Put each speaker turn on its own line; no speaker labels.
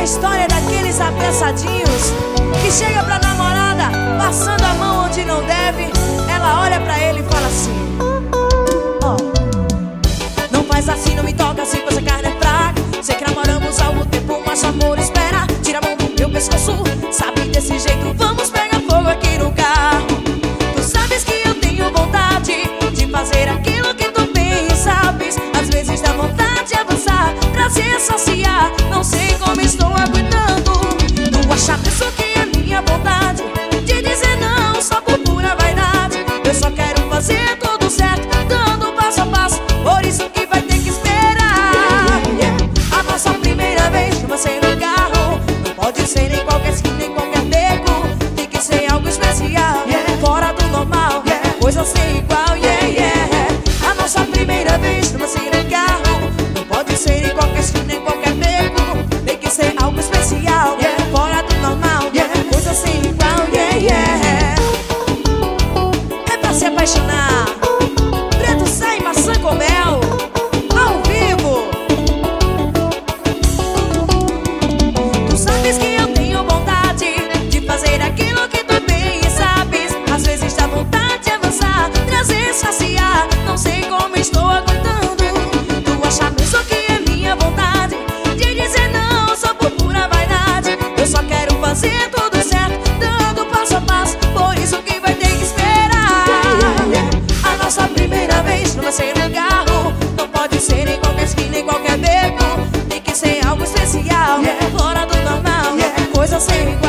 história daqueles apressadinhos que chega pra namorada, passando a mão onde não deve. Ela olha pra ele e fala assim: oh, não faz assim, não me toca assim, pois a carne é fraca. Sei que namoramos há algum tempo, mas o amor espera. Tira a mão do meu pescoço, sabe, desse jeito vamos pegar fogo aqui no carro. Tu sabes que eu tenho vontade de fazer aquilo que tu bem sabes. Às vezes dá vontade de avançar, prazer saciar. Não sei como estou aguentando. Tu acha mesmo que é minha vontade de dizer não só por pura vaidade? Eu só quero fazer tudo certo, dando passo a passo. Por isso que vai ter que esperar. A nossa primeira vez que você no carro não pode ser nem qualquer esquina, nem qualquer beco. Tem que ser algo especial, fora do normal, coisa sem igual. A nossa primeira vez que você no carro não pode ser em qualquer esquina, nem qualquer beco. Tem que ser algo especial, fora do normal, coisa sem igual. É pra se apaixonar. Preto sai maçã com mel, ao vivo. Tu sabes que eu tenho vontade de fazer aquilo que tu bem sabes. Às vezes dá vontade de avançar, trazer, saciar. Não sei como estou aguentando. Tu acha mesmo que é minha vontade de dizer não só por pura vaidade? Eu só quero fazer tudo certo, dando passo a passo. Por isso que vai ter que esperar. A nossa primeira vez que você no carro não pode ser em qualquer esquina, nem qualquer beco. Tem que ser algo especial, fora do normal, coisa sem igual.